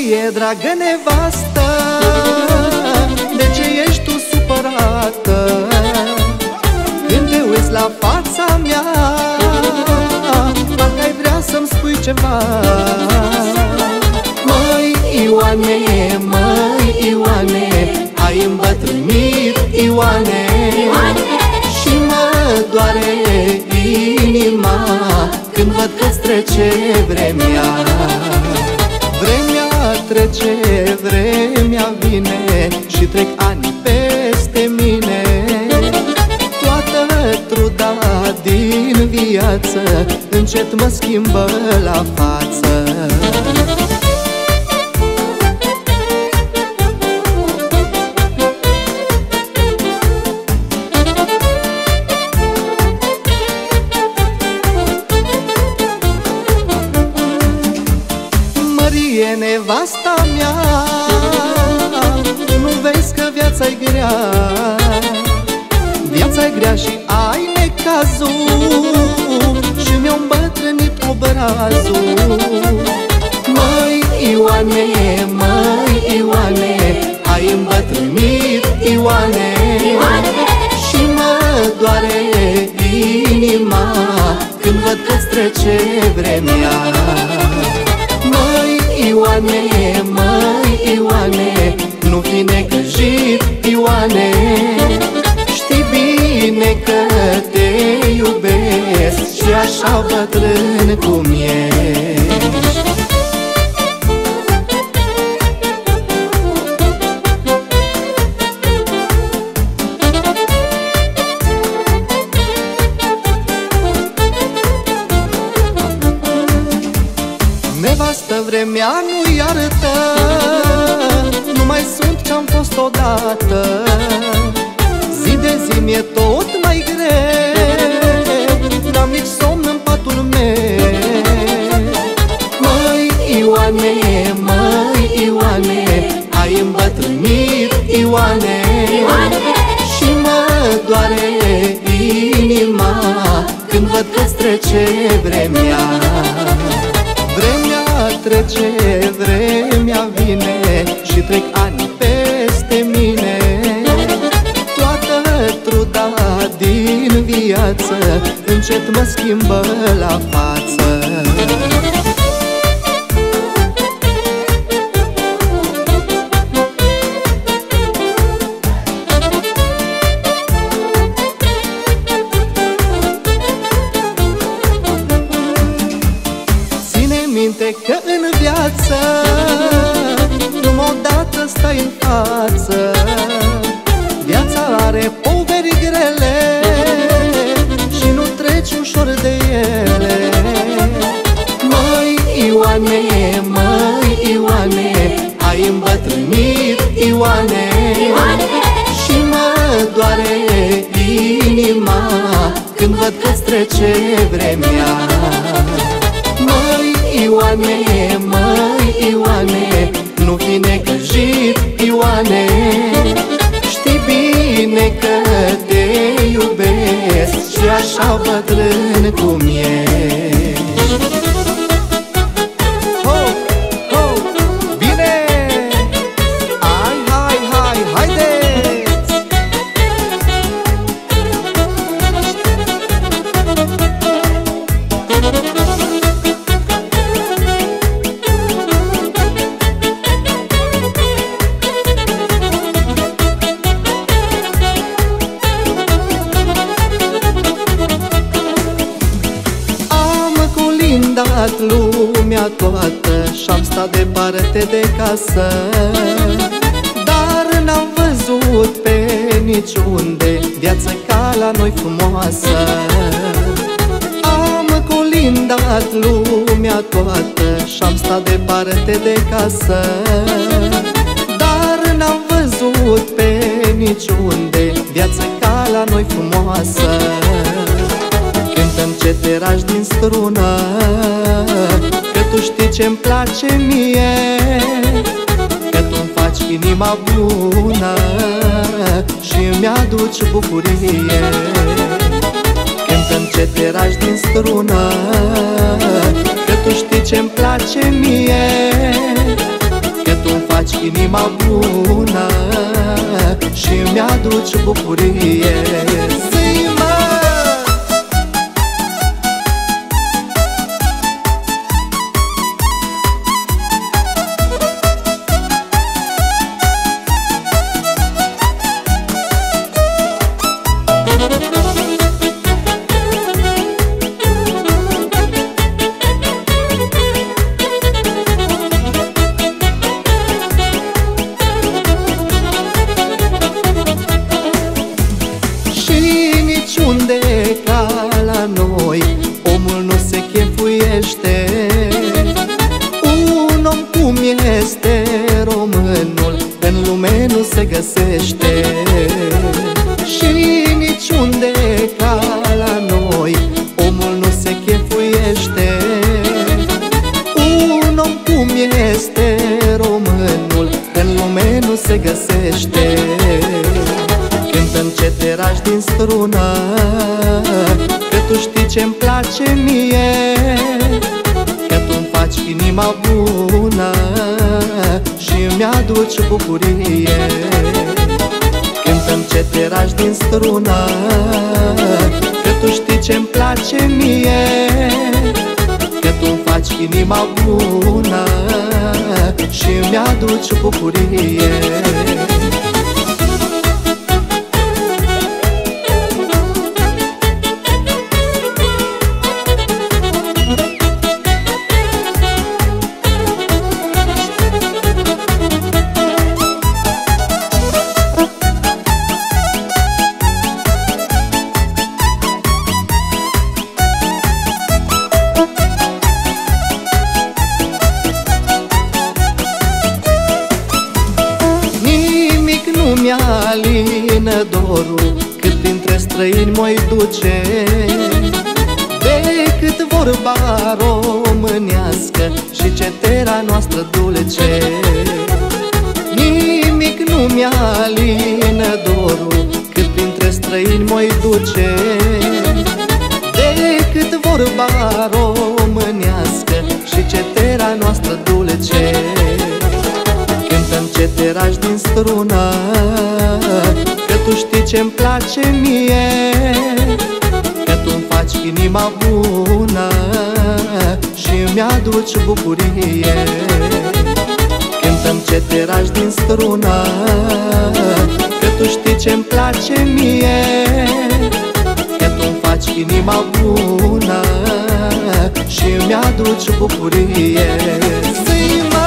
Mărie, dragă nevastă, de ce ești tu supărată? Când te uiți la fața mea, parcă ai vrea să-mi spui ceva. Măi Ioane, măi Ioane, ai îmbătrânit, Ioane, și mă doare inima când văd că-ți trece vremea. Vremea trece, vremea vine și trec ani peste mine. Toată truda din viață încet mă schimbă la față. Mărie, nevasta mea, nu vezi că viața-i grea? Viața-i grea și ai necazul și mi-a îmbătrânit obrazul. Măi Ioane, măi Ioane, ai îmbătrânit, Ioane, și mă doare inima când văd că-ți trece vremea. Ioane, măi Ioane, nu fi necăjit, Ioane, știi bine că te iubesc și așa bătrân cum ești. Nevastă, vremea nu iartă, nu mai sunt ce-am fost odată. Zi de zi mi-e tot mai greu, n-am nici somn în patul meu. Măi Ioane, măi Ioane, ai îmbătrânit, Ioane, și mă doare inima când văd că-ți trece vremea. Vremea trece, vremea vine și trec ani peste mine. Toată truda din viață încet mă schimbă la față. Că în viață numai odată stai în față. Viața are poveri grele și nu treci ușor de ele. Măi Ioane, măi Ioane, ai îmbătrânit, Ioane, și mă doare inima când văd că-ți trece vremea. Ioane, măi Ioane, nu fi necăjit, Ioane, știi bine că te iubesc și așa bătrân cum ești. Ho, ho, bine! Hai, hai, hai, haideți! Lumea toată și-am stat departe de casă, dar n-am văzut pe niciunde viață ca la noi frumoasă. Am colindat lumea toată și-am stat departe de casă, dar n-am văzut pe niciunde viață ca la noi frumoasă. Cântăm ce te ragi din strună, că tu știi ce-mi place mie, că tu-mi faci inima bună și îmi aduci bucurie. Cântăm ce te ragi din strună, că tu știi ce-mi place mie, mi-aduci bucurie. Zi, mă! Unde ca la noi omul nu se chefuiește, un om cum este românul în lume nu se găsește. Și niciunde ca la noi omul nu se chefuiește, un om cum este românul în lume nu se găsește. Cântă-mi ce te ragi din strună, că tu știi ce-mi place mie, că tu-mi faci inima bună și mi-aduci bucurie. Cântă-mi ce te ragi din strună, că tu știi ce-mi place mie, că tu-mi faci inima bună și mi-aduci bucurie. Mi-alină dorul cât printre străini mă-i duce, decât vorba românească și cetera noastră dulce. Nimic nu mi-alină dorul cât printre străini mă-i duce, decât vorba românească și cetera noastră dulce. Cântă-mi ce te ragi din strună, că tu știi ce-mi place mie, că tu-mi faci inima bună și mi-aduci bucurie. Cântă-mi ce te ragi din strună, că tu știi ce-mi place mie, că tu-mi faci inima bună și mi-aduci bucurie. Zi, mă!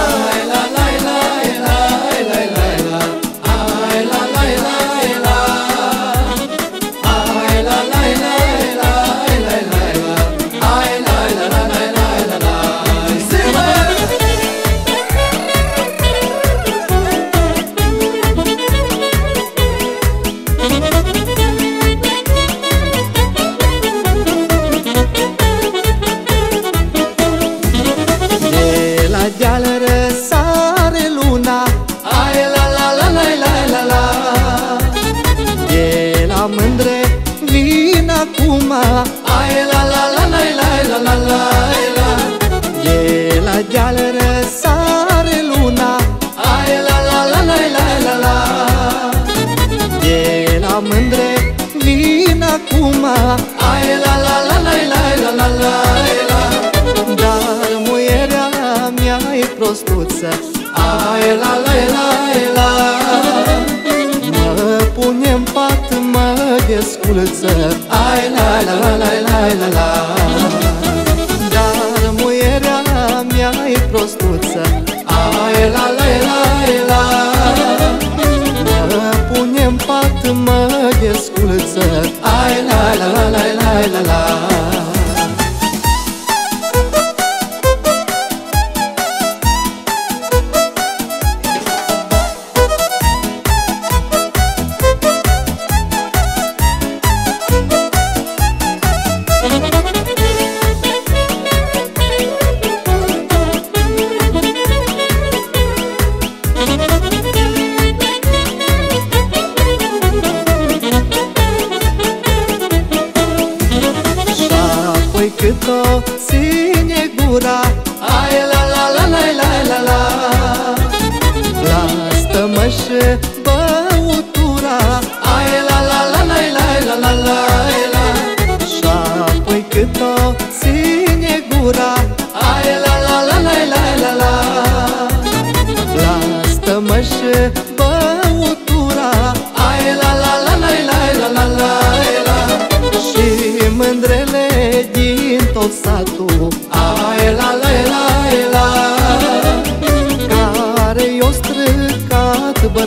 Deal răsare luna, ai la la la la la la la. De la mândre vin acum, ai la la la la la la la la. De la deal răsare luna, ai la la la la la la. De la mândre vin acum, ai la la la la la la la. Dar muierea mea-i prostuță, ai la la la la. Mă pune-n pat, mă desculță, ai la la la la la la. Dar muierea mea-i prostuță, ai la la la la. Mă pune-n pat, mă desculță, ai la la la la la.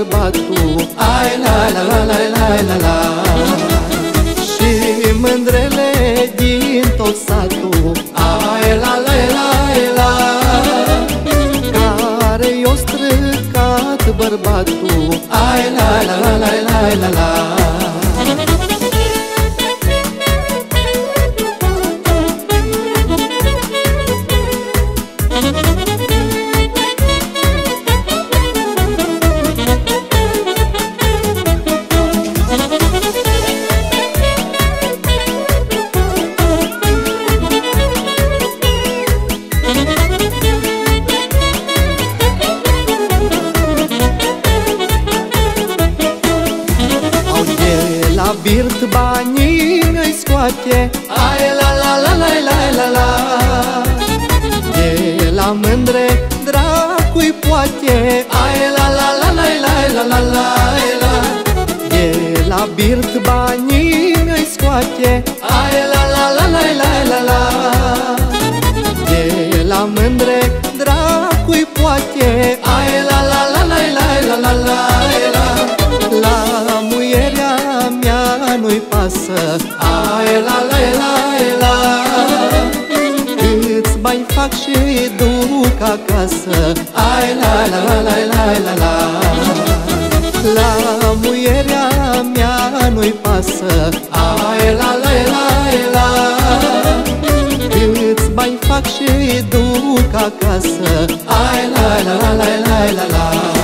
bărbatul, ai la la la la la la la. Și mândrele din tot satul, ai la la la la. Care i-o stricat bărbatul, ai la la la la la la la. La birt banii îi scoate, ai la la la la la la la. De la mândre dracu-i poate, ai la la la la la la la la. De la birt banii îi scoate, ai la la la la la la la. De la mândre dracu-i poate, ai la la la la la la la la. La muierea mea nu-i pasă, ai la la la la. Câți bani fac și duc acasă, ai la la la la la la la. La muierea mea nu-i pasă, ai la la la la. Câți bani fac și duc acasă, ai la la la la la la.